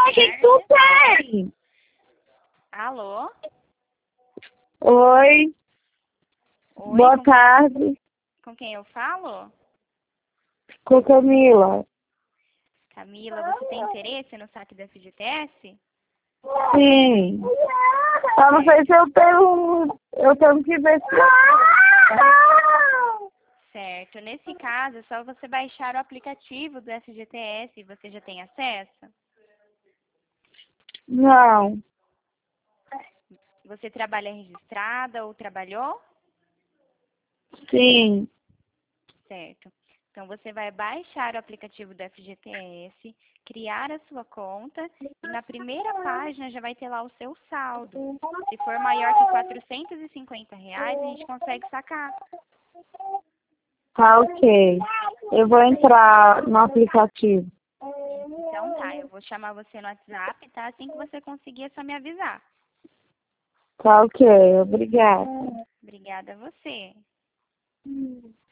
O que que tu tem? Alô? Oi, Oi, boa tarde, com quem eu falo? com Camila. Camila, você tem interesse no saque da FGTS? Sim. Eu não sei se eu tenho que ver se... Certo. Nesse caso, é só você baixar o aplicativo do FGTS. Você já tem acesso? Não, Você trabalha registrada ou trabalhou? sim. Certo. Então, você vai baixar o aplicativo do FGTS, criar a sua conta e na primeira página já vai ter lá o seu saldo. Se for maior que R$ 450, a gente consegue sacar. Tá ok. Eu vou entrar no aplicativo. Então tá, eu vou chamar você no WhatsApp, tá? Assim que você conseguir, é só me avisar. Tá ok, obrigada. Obrigada a você.